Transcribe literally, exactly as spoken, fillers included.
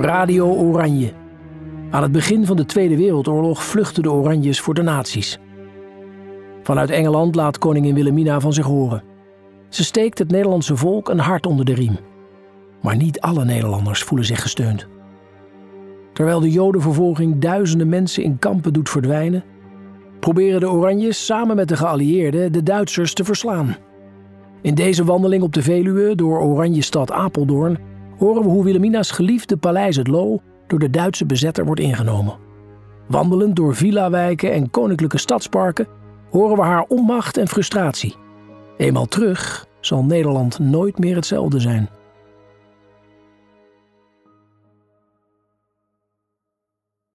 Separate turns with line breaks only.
Radio Oranje. Aan het begin van de Tweede Wereldoorlog vluchtten de Oranjes voor de nazi's. Vanuit Engeland laat koningin Wilhelmina van zich horen. Ze steekt het Nederlandse volk een hart onder de riem. Maar niet alle Nederlanders voelen zich gesteund. Terwijl de Jodenvervolging duizenden mensen in kampen doet verdwijnen, proberen de Oranjes samen met de geallieerden de Duitsers te verslaan. In deze wandeling op de Veluwe door Oranjestad Apeldoorn horen we hoe Wilhelmina's geliefde paleis het Loo door de Duitse bezetter wordt ingenomen. Wandelend door villa-wijken en koninklijke stadsparken horen we haar onmacht en frustratie. Eenmaal terug zal Nederland nooit meer hetzelfde zijn.